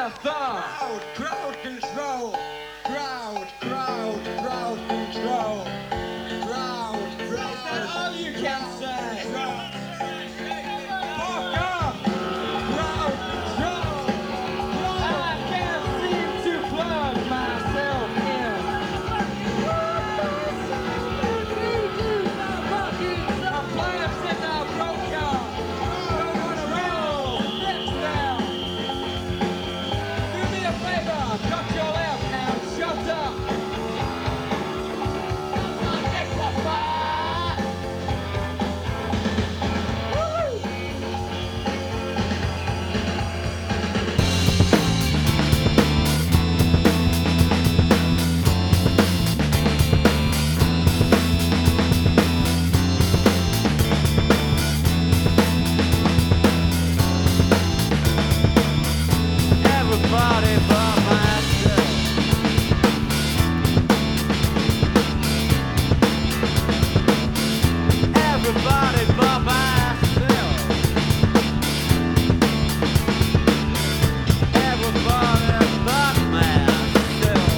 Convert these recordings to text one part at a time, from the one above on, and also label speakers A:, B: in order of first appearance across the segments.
A: their thumb.
B: Crowd control. Crowd control.
A: Is that all you can say?
B: Fuck off! Crowd control.
A: I can't seem to plug myself in. My plans is now broken. Don't wanna roll. Fix them. Do me a favor. Cut your lip and shut up.
C: Everybody but myself. Everybody but myself. Everybody but myself.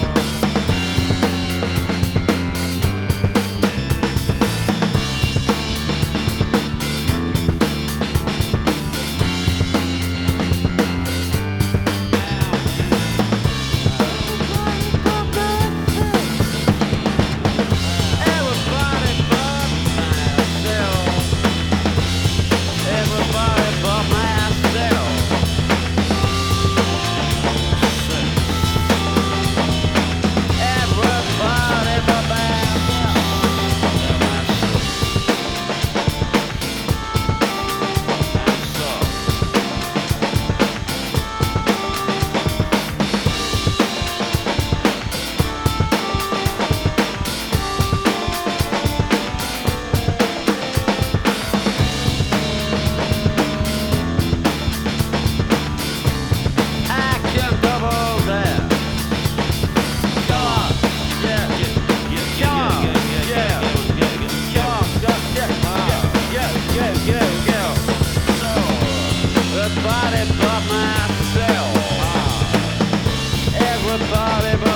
C: Everybody but myself. Everybody but myself. Everybody but I can double that. Come on, yeah, come on, yeah, come on, yeah. So, everybody but myself. Everybody but